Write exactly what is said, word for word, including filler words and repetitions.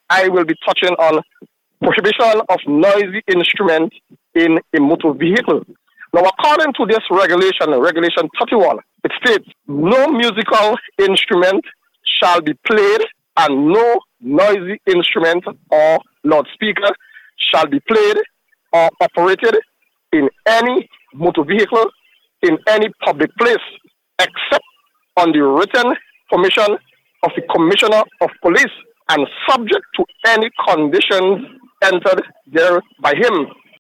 I will be touching on prohibition of noisy instrument in a motor vehicle. Now, according to this regulation, Regulation thirty-one, it states, no musical instrument shall be played and no noisy instrument or loudspeaker shall be played or operated in any motor vehicle in any public place, except on the written permission of the Commissioner of Police and subject to any conditions entered there by him.